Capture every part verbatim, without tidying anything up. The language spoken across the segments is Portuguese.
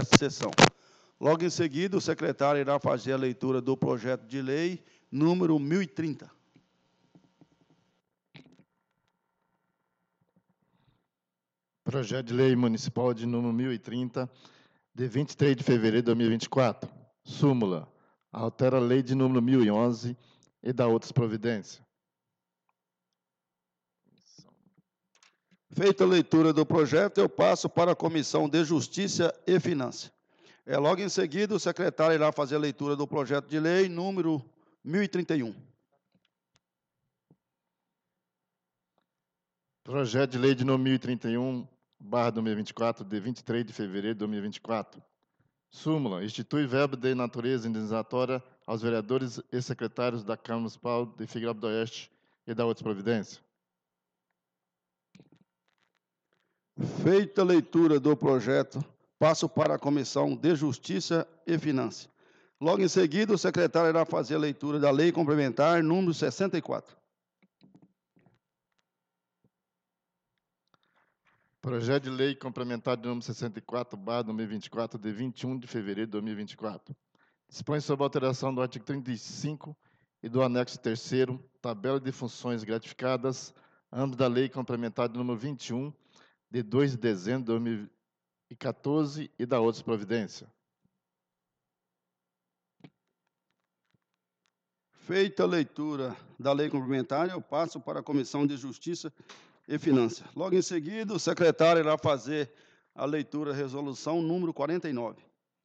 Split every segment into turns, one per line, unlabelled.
desta sessão. Logo em seguida, o secretário irá fazer a leitura do projeto de lei número mil e trinta.
Projeto de Lei Municipal de número mil e trinta, de vinte e três de fevereiro de dois mil e vinte e quatro. Súmula. Altera a Lei de número mil e onze e dá outras providências.
Feita a leitura do projeto, eu passo para a Comissão de Justiça e Finanças. É, logo em seguida, o secretário irá fazer a leitura do projeto de lei número mil e trinta e um.
Projeto de Lei de número mil e trinta e um, barra dois mil e vinte e quatro, de vinte e três de fevereiro de dois mil e vinte e quatro. Súmula. Institui verba de natureza indenizatória aos vereadores e secretários da Câmara Municipal de Figueiró do Oeste e dá outras providências.
Feita a leitura do projeto, passo para a Comissão de Justiça e Finanças. Logo em seguida, o secretário irá fazer a leitura da Lei Complementar número sessenta e quatro.
Projeto de Lei Complementar de número sessenta e quatro, barra dois mil e vinte e quatro, de vinte e um de fevereiro de dois mil e vinte e quatro. Dispõe sobre a alteração do artigo trinta e cinco e do anexo terceiro, tabela de funções gratificadas, âmbito da Lei Complementar de número vinte e um, de dois de dezembro de dois mil e quatorze e da outras providências.
Feita a leitura da lei complementar, eu passo para a Comissão de Justiça e Finanças. Logo em seguida, o secretário irá fazer a leitura da resolução número quarenta e nove.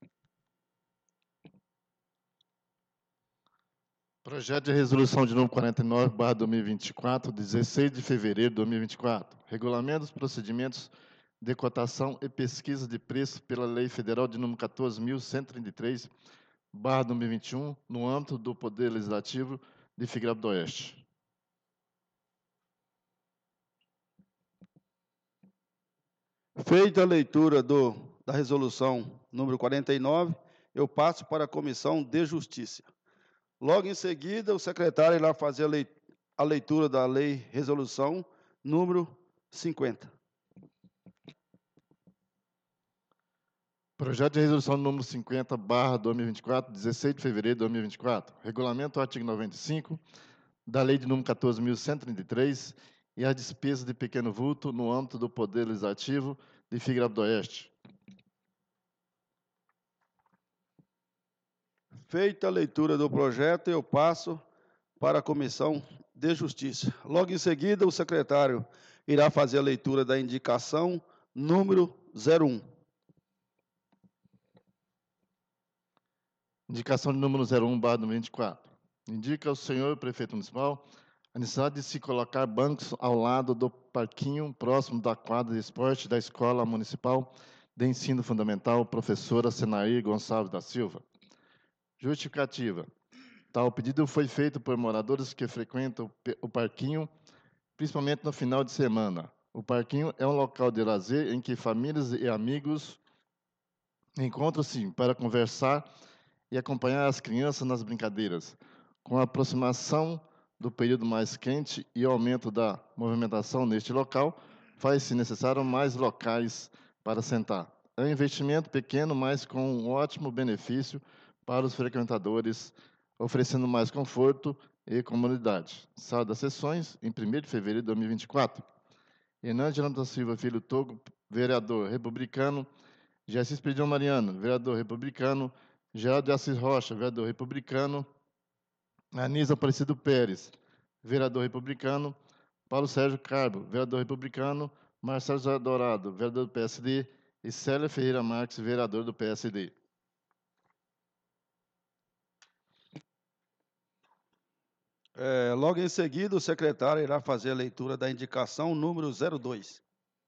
Projeto de resolução de número quarenta e nove, barra dois mil e vinte e quatro, dezesseis de fevereiro de dois mil e vinte e quatro. Regulamento dos procedimentos de cotação e pesquisa de preço pela Lei Federal de número quatorze mil cento e trinta e três, barra dois mil e vinte e um, no âmbito do Poder Legislativo de Figueiró do Oeste.
Feita a leitura do, da resolução número quarenta e nove, eu passo para a Comissão de Justiça. Logo em seguida, o secretário irá fazer a, leit a leitura da lei resolução número cinquenta.
Projeto de resolução número cinquenta, barra dois mil e vinte e quatro, dezesseis de fevereiro de dois mil e vinte e quatro. Regulamento do artigo noventa e cinco da Lei de número quatorze mil cento e trinta e três e as despesas de pequeno vulto no âmbito do Poder Legislativo de Figueiró do Oeste.
Feita a leitura do projeto, eu passo para a Comissão de Justiça. Logo em seguida, o secretário irá fazer a leitura da indicação número zero um.
Indicação de número zero um, barra dois mil e vinte e quatro. Indica ao senhor prefeito municipal a necessidade de se colocar bancos ao lado do parquinho, próximo da quadra de esporte da Escola Municipal de Ensino Fundamental, professora Senair Gonçalves da Silva. Justificativa. Tal pedido foi feito por moradores que frequentam o parquinho, principalmente no final de semana. O parquinho é um local de lazer em que famílias e amigos encontram-se para conversar e acompanhar as crianças nas brincadeiras. Com a aproximação do período mais quente e o aumento da movimentação neste local, faz-se necessário mais locais para sentar. É um investimento pequeno, mas com um ótimo benefício para os frequentadores, oferecendo mais conforto e comodidade. Sala das sessões, em primeiro de fevereiro de dois mil e vinte e quatro. Hernandes Jonathan Silva Filho Togo, vereador republicano. Jessis Pedião Mariano, vereador republicano. Geraldo de Assis Rocha, vereador republicano. Anísio Aparecido Pérez, vereador republicano. Paulo Sérgio Carbo, vereador republicano. Marcelo José Dourado, vereador do P S D. E Célia Ferreira Marques, vereador do P S D.
É, logo em seguida, o secretário irá fazer a leitura da indicação número zero dois.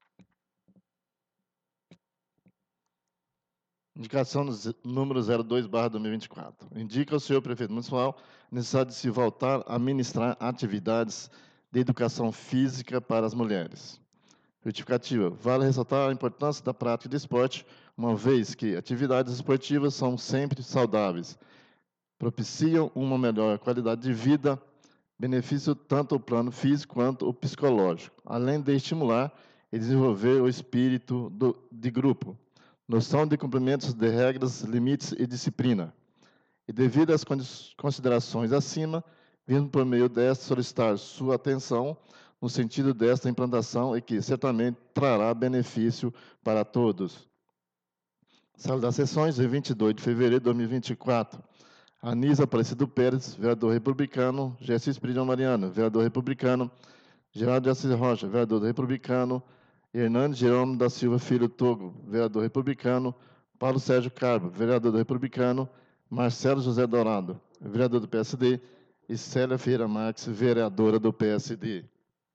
Indicação número zero dois, barra dois mil e vinte e quatro. Indica ao senhor prefeito municipal a necessidade de se voltar a ministrar atividades de educação física para as mulheres. Justificativa. Vale ressaltar a importância da prática de esporte, uma vez que atividades esportivas são sempre saudáveis, propiciam uma melhor qualidade de vida, benefício tanto o plano físico quanto o psicológico, além de estimular e desenvolver o espírito do, de grupo. noção de cumprimentos de regras, limites e disciplina. E devido às considerações acima, vindo por meio desta solicitar sua atenção no sentido desta implantação e que certamente trará benefício para todos. Sala das Sessões, de vinte e dois de fevereiro de dois mil e vinte e quatro. Anísio Aparecido Pérez, vereador republicano. Gessi Espírito Mariano, vereador republicano. Geraldo de Assis Rocha, vereador republicano. Hernandes Jerônimo da Silva Filho Togo, vereador republicano. Paulo Sérgio Carbo, vereador do republicano. Marcelo José Dourado, vereador do P S D. E Célia Ferreira Marques, vereadora do P S D.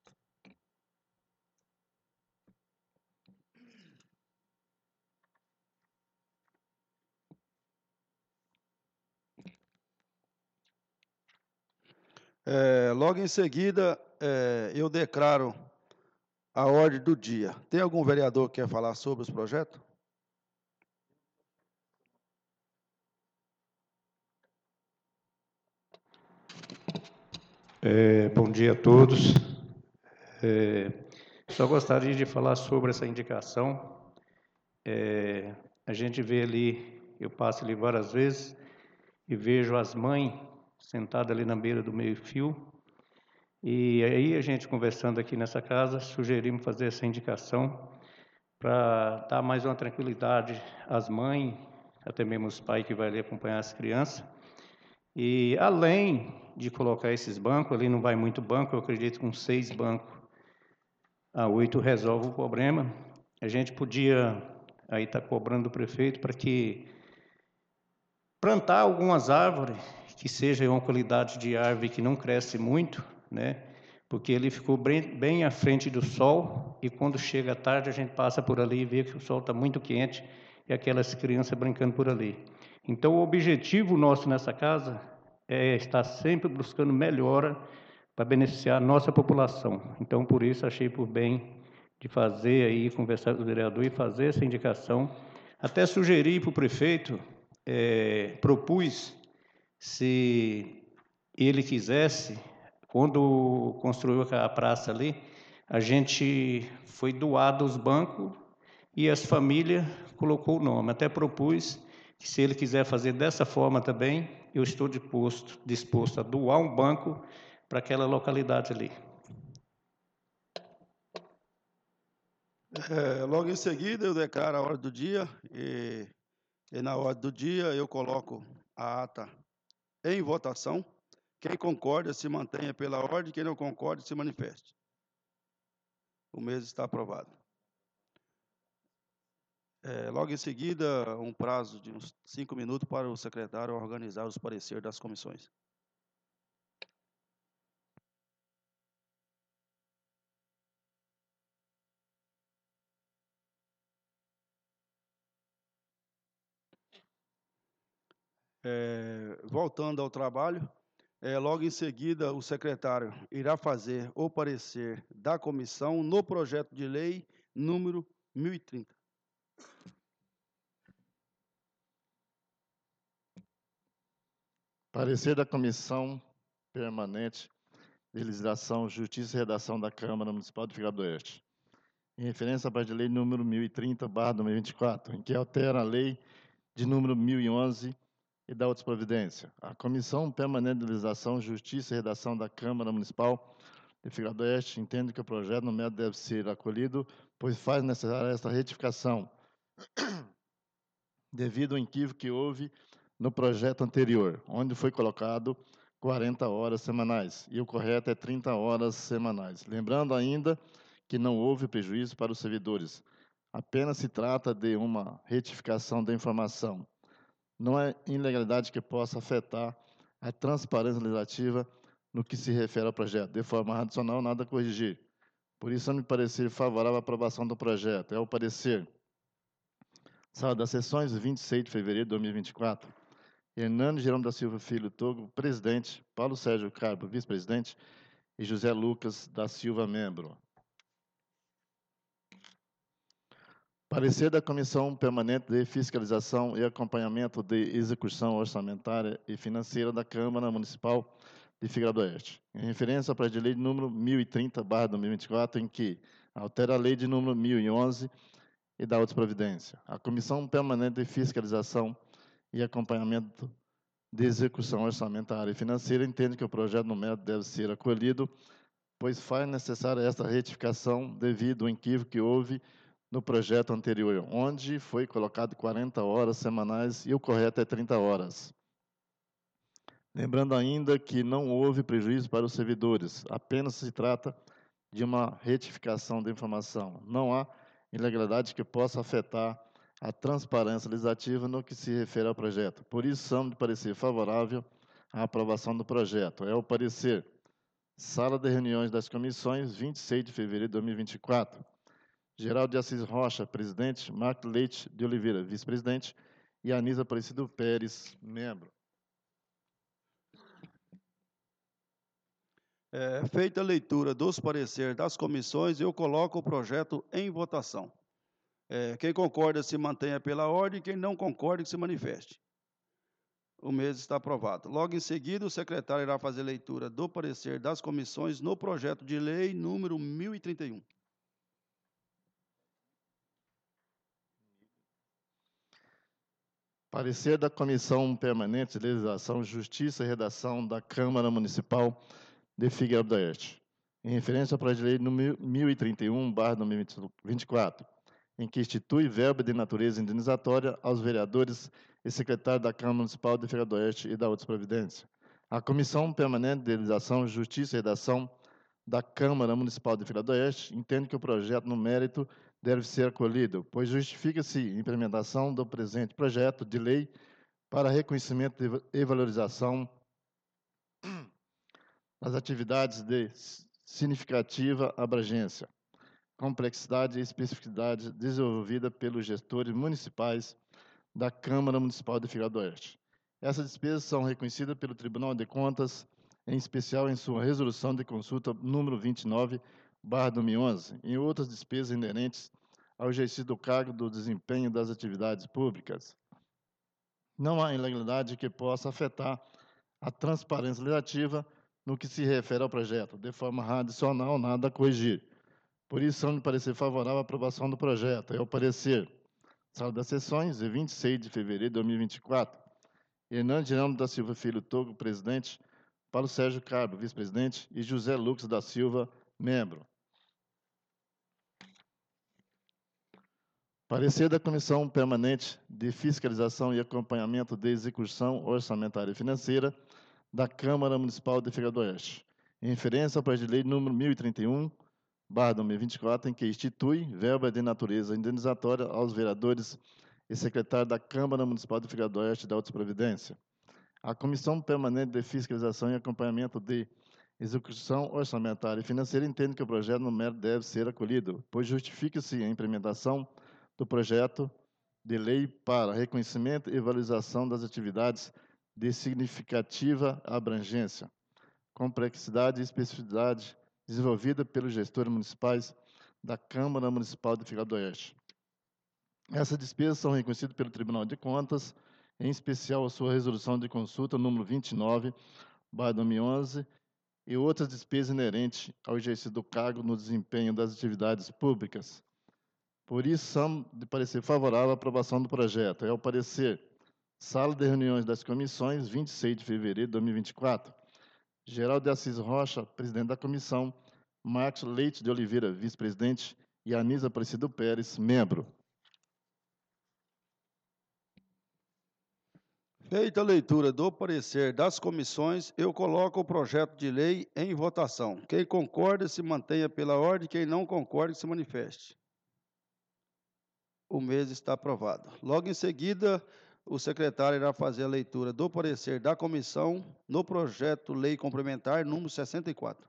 É, logo em seguida, é, eu declaro a ordem do dia. Tem algum vereador que quer falar sobre os projetos?
É, bom dia a todos. É, só gostaria de falar sobre essa indicação. É, a gente vê ali, eu passo ali várias vezes e vejo as mães sentadas ali na beira do meio-fio. E aí a gente conversando aqui nessa casa, sugerimos fazer essa indicação para dar mais uma tranquilidade às mães, até mesmo os pais que vão ali acompanhar as crianças. E além de colocar esses bancos, ali não vai muito banco, eu acredito que com seis bancos a oito resolve o problema. A gente podia aí estar tá cobrando do prefeito para que plantar algumas árvores que seja uma qualidade de árvore que não cresce muito, né? Porque ele ficou bem, bem à frente do sol e quando chega à tarde a gente passa por ali e vê que o sol está muito quente e aquelas crianças brincando por ali. Então, o objetivo nosso nessa casa é estar sempre buscando melhora para beneficiar a nossa população. Então, por isso, achei por bem de fazer aí, conversar com o vereador e fazer essa indicação. Até sugeri para o prefeito, é, propus, se ele quisesse, quando construiu a praça ali, a gente foi doado os bancos e as famílias colocou o nome. Até propus que se ele quiser fazer dessa forma também, eu estou disposto, disposto a doar um banco para aquela localidade ali.
É, logo em seguida, eu declaro a ordem do dia e, e na ordem do dia eu coloco a ata em votação. Quem concorda se mantenha pela ordem, quem não concorda se manifeste. O mês está aprovado. É, logo em seguida, um prazo de uns cinco minutos para o secretário organizar os pareceres das comissões. É, voltando ao trabalho, é, logo em seguida o secretário irá fazer o parecer da comissão no projeto de lei número mil e trinta.
Parecer da Comissão Permanente de Legislação, Justiça e Redação da Câmara Municipal de Figueira do Oeste, em referência à parte de lei número mil e trinta, barra dois mil e vinte e quatro, em que altera a lei de número mil e onze e dá outras providências. A Comissão Permanente de Legislação, Justiça e Redação da Câmara Municipal de Figueira do Oeste entende que o projeto no método deve ser acolhido, pois faz necessária esta retificação, devido ao equívoco que houve no projeto anterior, onde foi colocado quarenta horas semanais, e o correto é trinta horas semanais. Lembrando ainda que não houve prejuízo para os servidores, apenas se trata de uma retificação da informação. Não é ilegalidade que possa afetar a transparência legislativa no que se refere ao projeto. De forma adicional, nada a corrigir. Por isso, me parecer favorável à aprovação do projeto. É o parecer. Sala das Sessões, vinte e seis de fevereiro de dois mil e vinte e quatro. Hernandes Jerônimo da Silva Filho Togo, presidente. Paulo Sérgio Carbo, vice-presidente. E José Lucas da Silva, membro. Parecer da Comissão Permanente de Fiscalização e Acompanhamento de Execução Orçamentária e Financeira da Câmara Municipal de Figueira do Oeste, em referência ao projeto de lei número mil e trinta, barra dois mil e vinte e quatro, em que altera a lei de número mil e onze e da outra providência. A Comissão Permanente de Fiscalização e Acompanhamento de Execução Orçamentária e Financeira entende que o projeto no mérito deve ser acolhido, pois faz necessária esta retificação devido ao equívoco que houve no projeto anterior, onde foi colocado quarenta horas semanais e o correto é trinta horas. Lembrando ainda que não houve prejuízo para os servidores, apenas se trata de uma retificação da informação. Não há ilegalidade que possa afetar a transparência legislativa no que se refere ao projeto. Por isso, somos de parecer favorável à aprovação do projeto. É o parecer. Sala de reuniões das comissões, vinte e seis de fevereiro de dois mil e vinte e quatro. Geraldo de Assis Rocha, presidente. Marco Leite de Oliveira, vice-presidente. E Anísia Aparecido Pérez, membro.
É, feita a leitura dos pareceres das comissões, eu coloco o projeto em votação. É, quem concorda se mantenha pela ordem, quem não concorda que se manifeste. O mês está aprovado. Logo em seguida, o secretário irá fazer leitura do parecer das comissões no projeto de lei número mil e trinta e um.
Parecer da Comissão Permanente de Legislação, Justiça e Redação da Câmara Municipal de Figueira do Oeste, em referência ao projeto de lei número mil e trinta e um, barra dois mil e vinte e quatro, em que institui verba de natureza indenizatória aos vereadores e secretários da Câmara Municipal de Figueira do Oeste e da outras providências. A Comissão Permanente de Legislação, Justiça e Redação da Câmara Municipal de Figueira do Oeste entende que o projeto no mérito deve ser acolhido, pois justifica-se a implementação do presente projeto de lei para reconhecimento e valorização das atividades de significativa abrangência, complexidade e especificidade desenvolvida pelos gestores municipais da Câmara Municipal de Figueira do Oeste. Essas despesas são reconhecidas pelo Tribunal de Contas, em especial em sua resolução de consulta número vinte e nove, barra dois mil e onze, e outras despesas inerentes ao exercício do cargo do desempenho das atividades públicas. Não há ilegalidade que possa afetar a transparência legislativa no que se refere ao projeto, de forma adicional, nada a corrigir. Por isso, são de parecer favorável à aprovação do projeto. É o parecer. Sala das Sessões, de vinte e seis de fevereiro de dois mil e vinte e quatro. Hernandes Geraldo da Silva Filho Togo, presidente. Paulo Sérgio Carbo, vice-presidente. E José Lucas da Silva, membro. Parecer da Comissão Permanente de Fiscalização e Acompanhamento de Execução Orçamentária e Financeira da Câmara Municipal de Figueira do Oeste, em referência ao projeto de lei número mil e trinta e um, barra dois mil e vinte e quatro, em que institui verba de natureza indenizatória aos vereadores e secretários da Câmara Municipal de Figueira do Oeste e da outra providência. A Comissão Permanente de Fiscalização e Acompanhamento de Execução Orçamentária e Financeira entende que o projeto no mérito deve ser acolhido, pois justifica-se a implementação do projeto de lei para reconhecimento e valorização das atividades de significativa abrangência, complexidade e especificidade desenvolvida pelos gestores municipais da Câmara Municipal de Figueira do Oeste. Essas despesas são reconhecidas pelo Tribunal de Contas, em especial a sua resolução de consulta número vinte e nove, barra dois mil e onze, e outras despesas inerentes ao exercício do cargo no desempenho das atividades públicas. Por isso, são de parecer favorável à aprovação do projeto. É o parecer. Sala de reuniões das comissões, vinte e seis de fevereiro de dois mil e vinte e quatro. Geraldo de Assis Rocha, presidente da comissão. Marcos Leite de Oliveira, vice-presidente. E Anísia Aparecido Pérez, membro.
Feita a leitura do parecer das comissões, eu coloco o projeto de lei em votação. Quem concorda, se mantenha pela ordem. Quem não concorda, se manifeste. O mês está aprovado. Logo em seguida, o secretário irá fazer a leitura do parecer da comissão no projeto lei complementar número sessenta e quatro.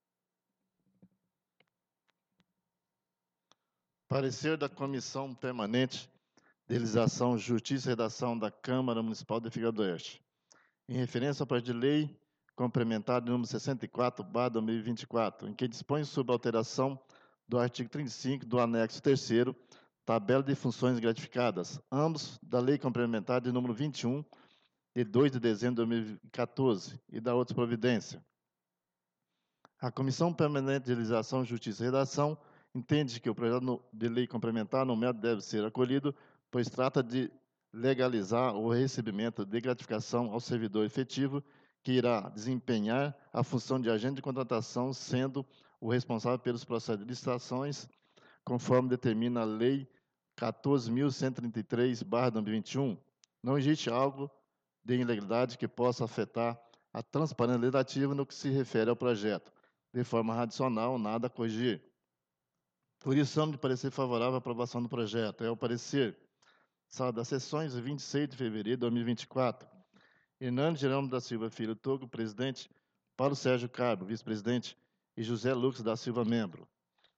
Parecer da Comissão Permanente de Legislação, Justiça e Redação da Câmara Municipal de Figueira do Oeste, em referência ao projeto de lei complementar número sessenta e quatro, barra dois mil e vinte e quatro, em que dispõe sobre a alteração do artigo trinta e cinco do anexo terceiro, tabela de funções gratificadas, ambos da Lei Complementar de número vinte e um, de dois de dezembro de dois mil e quatorze, e da outra providência. A Comissão Permanente de Legislação, Justiça e Redação entende que o projeto de lei complementar no mérito deve ser acolhido, pois trata de legalizar o recebimento de gratificação ao servidor efetivo que irá desempenhar a função de agente de contratação, sendo o responsável pelos processos de licitações, conforme determina a Lei quatorze mil cento e trinta e três barra dois mil e vinte e um. Não existe algo de ilegalidade que possa afetar a transparência legislativa no que se refere ao projeto. De forma adicional, nada a corrigir. Por isso, somos de parecer favorável à aprovação do projeto. É o parecer. Sala das Sessões, vinte e seis de fevereiro de dois mil e vinte e quatro. Hernando Jerônimo da Silva Filho Togo, presidente. Paulo Sérgio Carbo, vice-presidente. E José Lucas da Silva, membro.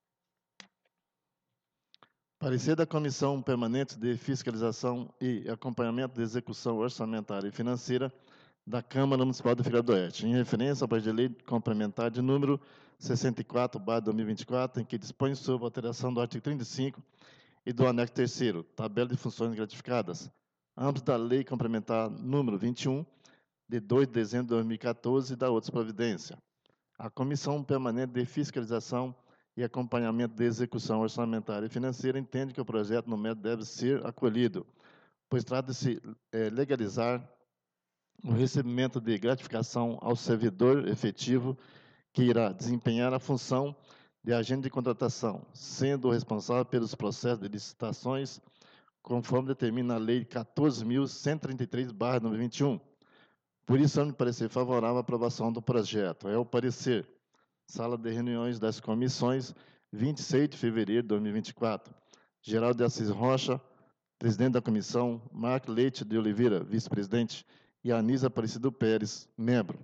Parecer da Comissão Permanente de Fiscalização e Acompanhamento da Execução Orçamentária e Financeira da Câmara Municipal de Figueira do Oeste, em referência ao projeto de lei complementar de número sessenta e quatro barra dois mil e vinte e quatro, em que dispõe sobre a alteração do artigo trinta e cinco e do anexo terceiro, tabela de funções gratificadas, âmbito da lei complementar número vinte e um, de dois de dezembro de dois mil e quatorze, e da outra providência. A Comissão Permanente de Fiscalização e Acompanhamento da Execução Orçamentária e Financeira entende que o projeto no mérito deve ser acolhido, pois trata-se de é, legalizar o recebimento de gratificação ao servidor efetivo que irá desempenhar a função de agente de contratação, sendo o responsável pelos processos de licitações, conforme determina a Lei quatorze mil cento e trinta e três barra dois mil e vinte e um. Por isso, me parecer favorável à aprovação do projeto. É o parecer. Sala de reuniões das comissões, vinte e seis de fevereiro de dois mil e vinte e quatro. Geraldo de Assis Rocha, presidente da comissão. Marco Leite de Oliveira, vice-presidente. E Anisa Aparecido Pérez, membro.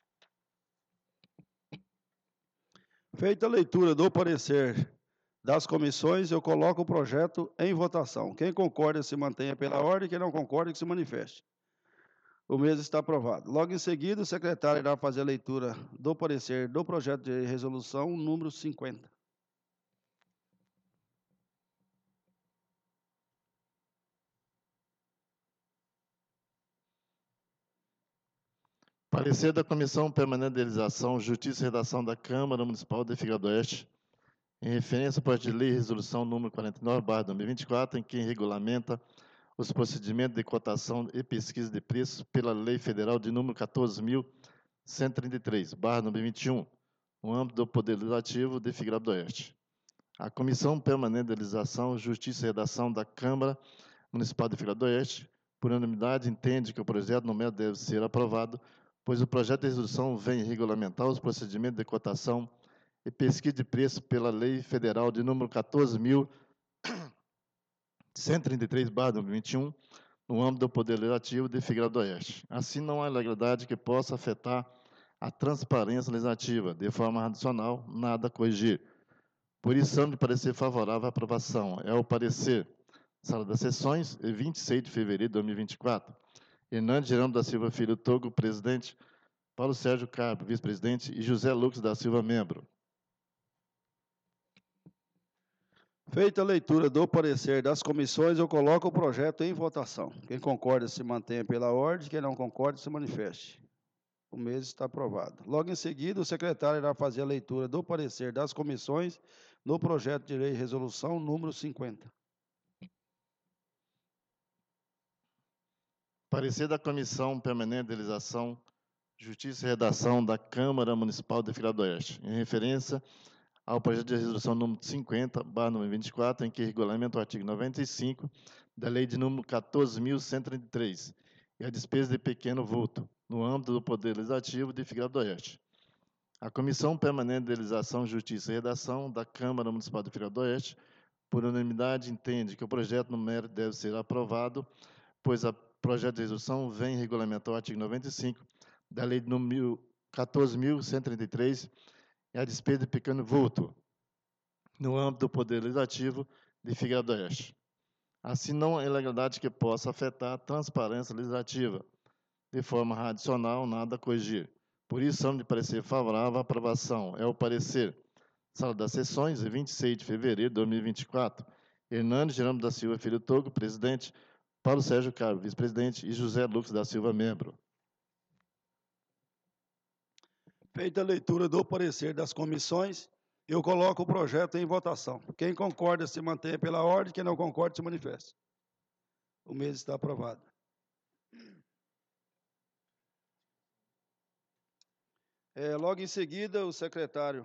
Feita a leitura do parecer das comissões, eu coloco o projeto em votação. Quem concorda se mantenha pela ordem, quem não concorda que se manifeste. O mesmo está aprovado. Logo em seguida, o secretário irá fazer a leitura do parecer do projeto de resolução número cinquenta.
Parecer da Comissão Permanente de Legislação, Justiça e Redação da Câmara Municipal de Figueira do Oeste, em referência ao projeto de lei resolução número quarenta e nove barra dois mil e vinte e quatro, em que regulamenta os procedimentos de cotação e pesquisa de preços pela Lei Federal de número quatorze mil cento e trinta e três barra dois mil e vinte e um, no âmbito do Poder Legislativo de Figueira do Oeste. A Comissão Permanente de Legislação, Justiça e Redação da Câmara Municipal de Figueira do Oeste, por unanimidade, entende que o projeto no mérito deve ser aprovado, pois o projeto de resolução vem regulamentar os procedimentos de cotação e pesquisa de preço pela Lei Federal de número quatorze mil cento e trinta e três barra dois mil e vinte e um, no âmbito do Poder Legislativo de Figueira do Oeste. Assim, não há ilegalidade que possa afetar a transparência legislativa. De forma adicional, nada a corrigir. Por isso, amo de parecer favorável à aprovação. É o parecer. Sala das Sessões, vinte e seis de fevereiro de dois mil e vinte e quatro. Hernando Jerônimo da Silva Filho Togo, presidente. Paulo Sérgio Carbo, vice-presidente. E José Lucas da Silva, membro.
Feita a leitura do parecer das comissões, eu coloco o projeto em votação. Quem concorda se mantenha pela ordem, quem não concorda se manifeste. O mesmo está aprovado. Logo em seguida, o secretário irá fazer a leitura do parecer das comissões no projeto de lei resolução número cinquenta.
Parecer da Comissão Permanente de Legislação, Justiça e Redação da Câmara Municipal de Figueira do Oeste, em referência ao projeto de resolução número cinquenta barra dois mil e vinte e quatro, em que regulamenta o artigo noventa e cinco da Lei de número quatorze mil cento e trinta e três e a despesa de pequeno vulto, no âmbito do Poder Legislativo de Figueira do Oeste. A Comissão Permanente de Legislação, Justiça e Redação da Câmara Municipal de Figueira do Oeste, por unanimidade, entende que o projeto no mérito deve ser aprovado, pois o projeto de resolução vem regulamentar o artigo noventa e cinco da Lei número quatorze mil cento e trinta e três e a despesa de pequeno vulto, no âmbito do Poder Legislativo de Figueira do Oeste. Assim, não há ilegalidade que possa afetar a transparência legislativa. De forma adicional, nada a corrigir. Por isso, amo de parecer favorável à aprovação. É o parecer. Sala das Sessões, vinte e seis de fevereiro de dois mil e vinte e quatro. Hernando Jerônimo da Silva Filho Togo, presidente. Paulo Sérgio Carbo, vice-presidente. E José Lucas da Silva, membro.
Feita a leitura do parecer das comissões, Eu coloco o projeto em votação. Quem concorda se mantenha pela ordem, quem não concorda se manifeste. O mesmo está aprovado. É, logo em seguida, o secretário.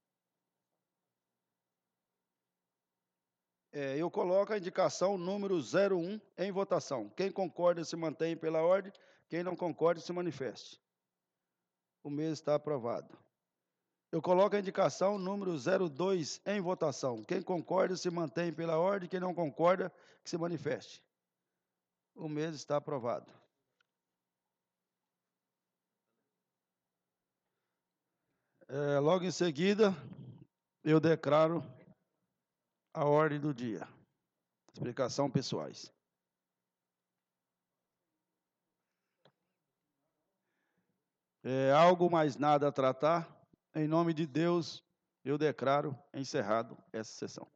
É, eu coloco a indicação número zero um em votação. Quem concorda se mantém pela ordem, quem não concorda se manifeste. O mesmo está aprovado. Eu coloco a indicação número zero dois em votação. Quem concorda se mantém pela ordem, quem não concorda que se manifeste. O mesmo está aprovado. É, logo em seguida, eu declaro a ordem do dia. Explicação pessoais. É, algo mais nada a tratar? Em nome de Deus, eu declaro encerrado essa sessão.